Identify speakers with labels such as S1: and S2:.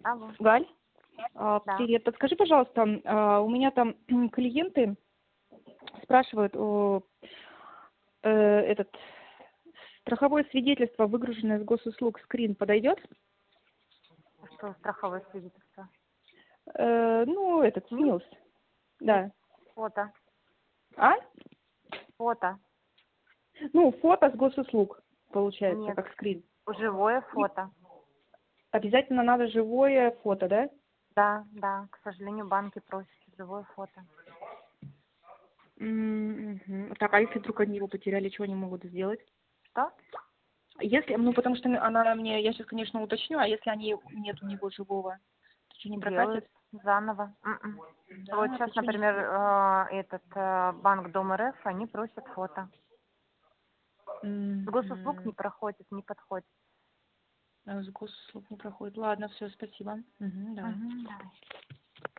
S1: Алло.
S2: Галь,
S1: Да.
S2: привет. Подскажи, пожалуйста, у меня там клиенты спрашивают этот страховое свидетельство, выгруженное с госуслуг, скрин подойдет?
S1: Что страховое свидетельство?
S2: Ну, этот, СНИЛС. Да.
S1: Фото.
S2: А?
S1: Фото.
S2: Ну, фото с госуслуг, получается,
S1: Нет.
S2: как скрин.
S1: Живое фото.
S2: Обязательно надо живое фото, да?
S1: Да, да. К сожалению, банки просят живое фото.
S2: Так, а если вдруг они его потеряли, что они могут сделать?
S1: Что?
S2: Если, ну, потому что она мне, я сейчас, конечно, уточню, а если нет у него живого, то что, не
S1: Делают
S2: прокатит?
S1: заново.
S2: Да,
S1: Вот
S2: а
S1: сейчас,
S2: ты что,
S1: например, этот банк Дом РФ, они просят фото. С госуслуг не проходит, не подходит.
S2: С госуслуг не проходит. Ладно, все, спасибо. Давай.
S1: Давай.